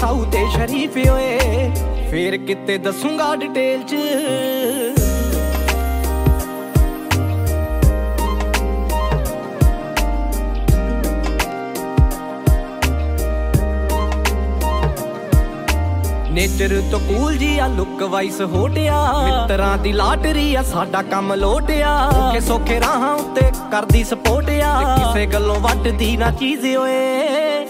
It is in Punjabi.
ਸਾਊ ਤੇ ਸ਼ਰੀਫ ਓਏ ਫੇਰ ਕਿਤੇ ਦੱਸੂਗਾ ਡਿਟੇਲ ਚ। ਨੇਚਰ ਤੋਂ ਕੂਲ ਜੀ ਆ ਲੁੱਕ ਵਾਈਸ ਹੋਟਿਆ ਮਿੱਤਰਾਂ ਦੀ ਲਾਟਰੀ ਆ ਸਾਡਾ ਕੰਮ ਲੋਟਿਆ ਕਿ ਸੌਖੇ ਰਾਹਾਂ ਉੱਤੇ ਕਰਦੀ ਸਪੋਰਟ ਆ ਕਿਸੇ ਗੱਲੋਂ ਵੱਟਦੀ ਨਾ ਚੀਜ਼ ਓਏ